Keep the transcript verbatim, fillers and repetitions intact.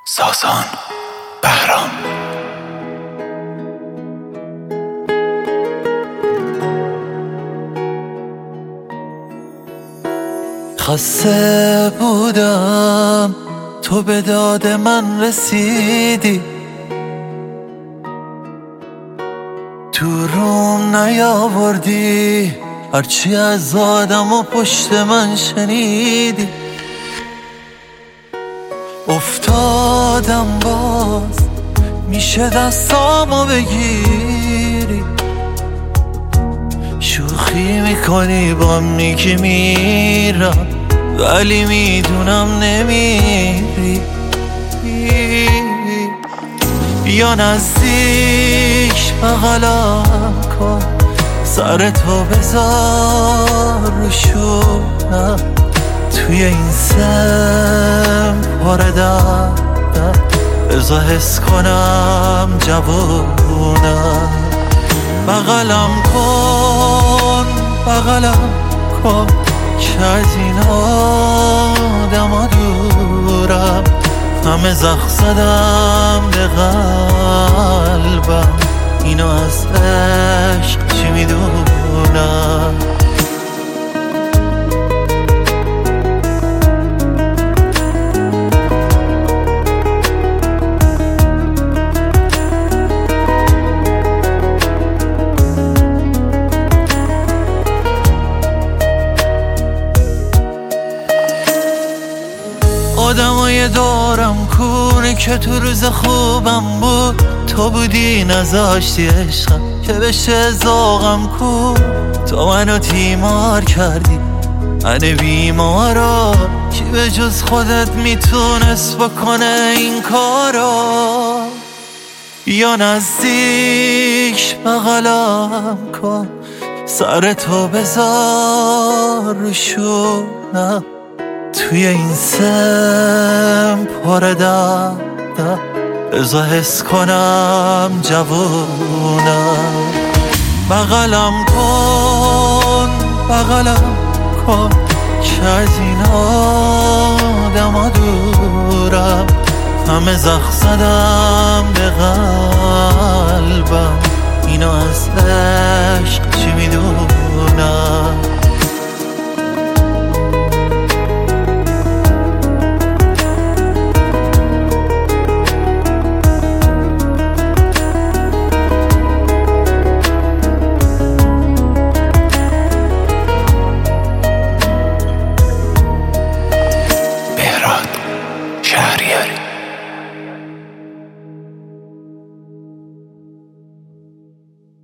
ساسان بهرام. خسته بودم تو به داد من رسیدی، تو روم نیاوردی هرچی از آدم و پشت من شنیدی. افتادم باز میشه دستامو بگیری، شوخی میکنی با میگی میرم ولی میدونم نمیری. بیا نزدیک بغلم کن، سر تو بذار رو شونم، توی این سم پر دردم بذار حس کنم جوونم. بغلم کن بغلم کن که از این آدم دورم، همه زخم زدم به قلبم، اینو از عشق چی میدونم. آدمای دورم کونه که تو روز خوبم بود، تو بودی نذاشتی عشقم که بشه ذوقم کو. تو منو تیمار کردی من بیمارو، کی به جز خودت میتونست بکنه این کارو. بیا نزدیک بغلم کن، سر تو بذار رو شونم، توی این سم پر دردم بذار حس کنم جوونم. بغلم کن بغلم کن که از این آدم دورم، همه زخم زدم به قلبم، اینو از عشق چی میدونم. شهریاری.